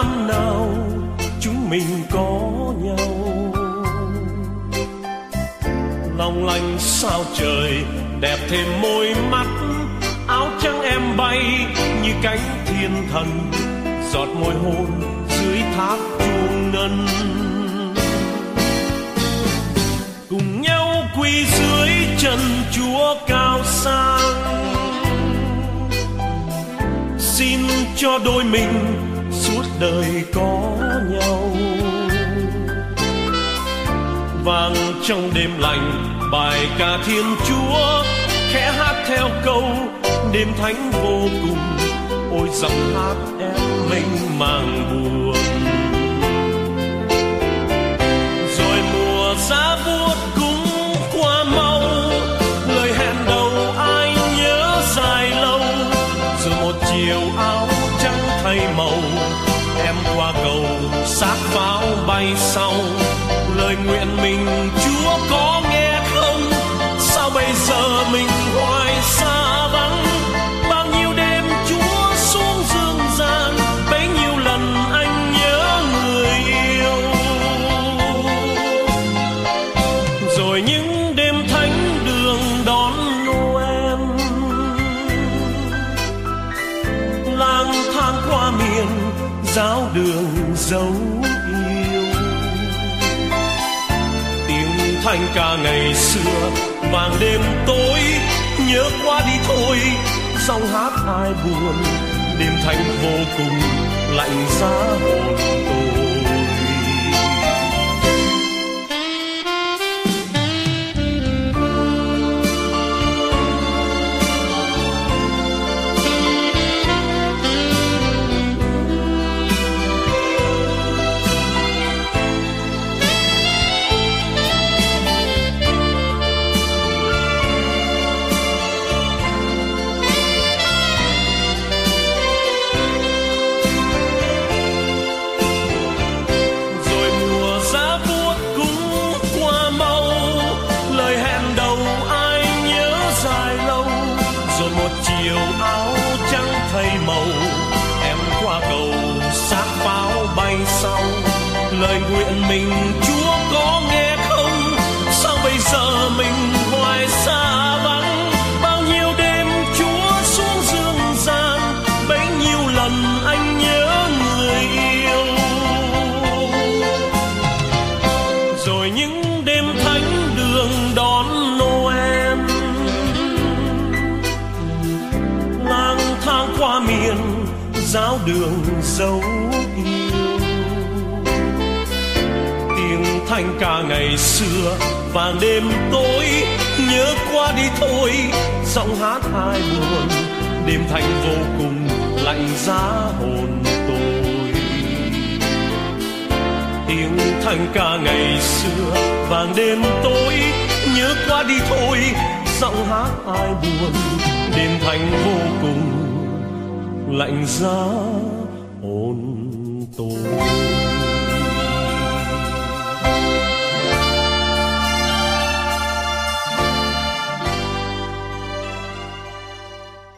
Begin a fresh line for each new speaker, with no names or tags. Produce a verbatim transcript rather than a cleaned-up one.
năm nào chúng mình có nhau. Long lanh sao trời đẹp thêm môi mắt, áo trắng em bay như cánh thiên thần, giọt môi hôn dưới tháp chuông ngân. Cùng nhau quỳ dưới chân Chúa cao sang, xin cho đôi mình suốt đời có nhau. Vang trong đêm lạnh bài ca Thiên Chúa, khẽ hát theo câu đêm thánh vô cùng. Ôi giọng hát em mênh mang buồn. Rồi mùa giá buốt cũng qua mau, lời hẹn đầu ai nhớ dài lâu. Rồi một chiều áo trắng thay màu, em qua cầu xác pháo bay sau. Lời nguyện mình Chúa có nghe không? Sao bây giờ mình hoài xa vắng? Bao nhiêu đêm Chúa xuống dương gian, bấy nhiêu lần anh nhớ người yêu. Rồi những đêm thánh đường đón Noel, lang thang qua miền giáo đường dấu yêu. Tiếng thanh ca ngày xưa vang đêm tối, nhớ qua đi thôi giọng hát ai buồn. Đêm thanh vô cùng lạnh giá hồn tôi. Chiều áo trắng thay màu, em qua cầu xác pháo bay sau. Lời nguyện mình Chúa có nghe không? Sao bây giờ mình hoài xa vắng? Bao nhiêu đêm Chúa xuống dương gian, bấy nhiêu lần anh nhớ người yêu. Rồi những đêm thánh đường đón Noel, thang qua miền giáo đường dấu yêu. Tiếng thanh ca ngày xưa vang đêm tối, nhớ qua đi thôi giọng hát ai buồn. Đêm thanh vô cùng lạnh giá hồn tôi. Tiếng thanh ca ngày xưa vang đêm tối, nhớ qua đi thôi giọng hát ai buồn. Đêm thanh vô cùng lạnh giá